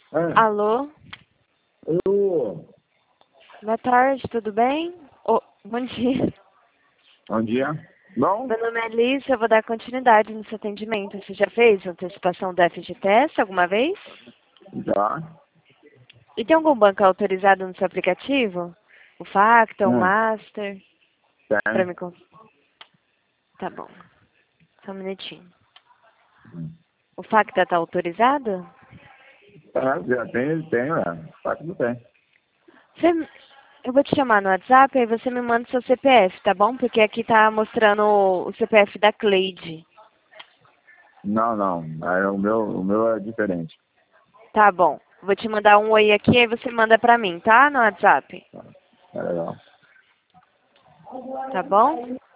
É, Alô? eu... Boa tarde, tudo bem? Bom dia. Bom dia. Bom? Meu nome é Alice, eu vou dar continuidade no seu atendimento. Você já fez antecipação do FGTS alguma vez? Já. E tem algum banco autorizado no seu aplicativo? O Facta, o Master? Pra Tem. me... Tá bom. Só um minutinho. O Facta tá autorizado? Já tem, Só que não tem. Você... Eu vou te chamar no WhatsApp, aí você me manda o seu CPF, tá bom? Porque aqui tá mostrando o CPF da Cleide. Não. Aí o meu é diferente. Tá bom. Vou te mandar um oi aqui, aí você manda pra mim, tá? No WhatsApp. É legal. Tá bom?